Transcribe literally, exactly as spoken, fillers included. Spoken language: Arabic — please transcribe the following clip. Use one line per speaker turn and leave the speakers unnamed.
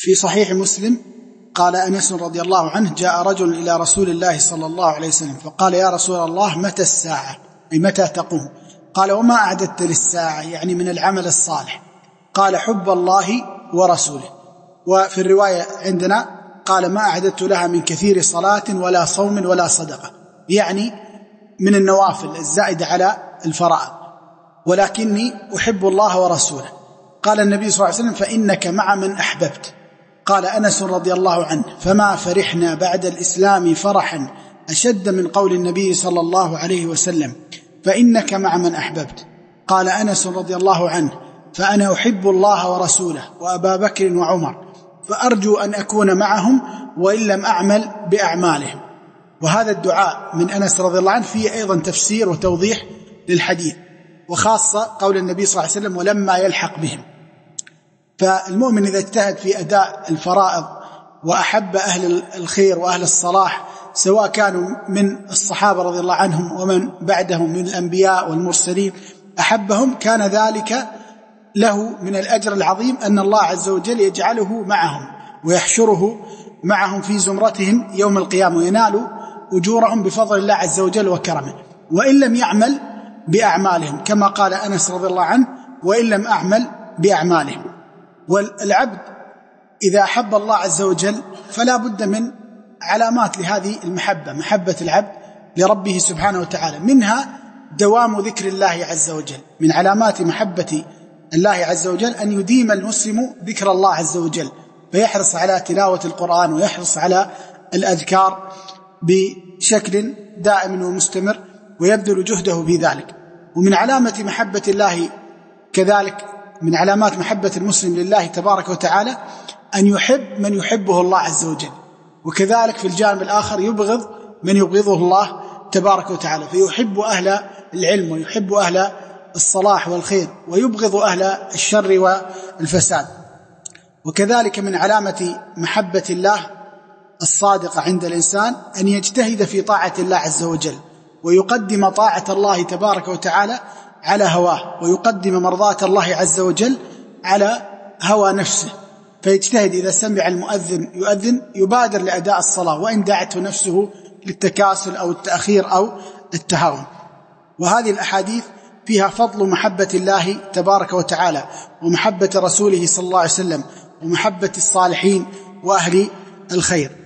في صحيح مسلم قال أنس رضي الله عنه: جاء رجل إلى رسول الله صلى الله عليه وسلم فقال: يا رسول الله متى الساعة؟ أي متى تقوم؟ قال: وما أعددت للساعة؟ يعني من العمل الصالح. قال: حب الله ورسوله. وفي الرواية عندنا قال: ما أعددت لها من كثير صلاة ولا صوم ولا صدقة، يعني من النوافل الزائدة على الفرائض، ولكني أحب الله ورسوله. قال النبي صلى الله عليه وسلم: فإنك مع من أحببت. قال أنس رضي الله عنه: فما فرحنا بعد الإسلام فرحا أشد من قول النبي صلى الله عليه وسلم: فإنك مع من أحببت. قال أنس رضي الله عنه: فأنا أحب الله ورسوله وأبا بكر وعمر، فأرجو أن أكون معهم وإن لم أعمل بأعمالهم. وهذا الدعاء من أنس رضي الله عنه فيه أيضا تفسير وتوضيح للحديث، وخاصة قول النبي صلى الله عليه وسلم: ولما يلحق بهم. فالمؤمن إذا اجتهد في أداء الفرائض وأحب أهل الخير وأهل الصلاح، سواء كانوا من الصحابة رضي الله عنهم ومن بعدهم من الأنبياء والمرسلين، أحبهم، كان ذلك له من الأجر العظيم أن الله عز وجل يجعله معهم ويحشره معهم في زمرتهم يوم القيامة، وينال أجورهم بفضل الله عز وجل وكرمه، وإن لم يعمل بأعمالهم، كما قال أنس رضي الله عنه: وإن لم أعمل بأعمالهم. والعبد إذا أحب الله عز وجل فلا بد من علامات لهذه المحبة، محبة العبد لربه سبحانه وتعالى، منها دوام ذكر الله عز وجل. من علامات محبة الله عز وجل أن يديم المسلم ذكر الله عز وجل، فيحرص على تلاوة القرآن ويحرص على الأذكار بشكل دائم ومستمر، ويبذل جهده في ذلك. ومن علامة محبة الله كذلك، من علامات محبة المسلم لله تبارك وتعالى، أن يحب من يحبه الله عز وجل، وكذلك في الجانب الآخر يبغض من يبغضه الله تبارك وتعالى، فيحب أهل العلم ويحب أهل الصلاح والخير ويبغض أهل الشر والفساد. وكذلك من علامة محبة الله الصادقة عند الإنسان أن يجتهد في طاعة الله عز وجل، ويقدم طاعة الله تبارك وتعالى على هواه، ويقدم مرضاة الله عز وجل على هوى نفسه، فيجتهد إذا سمع المؤذن يؤذن يبادر لأداء الصلاة وإن دعته نفسه للتكاسل أو التأخير أو التهاون. وهذه الأحاديث فيها فضل محبة الله تبارك وتعالى، ومحبة رسوله صلى الله عليه وسلم، ومحبة الصالحين وأهل الخير.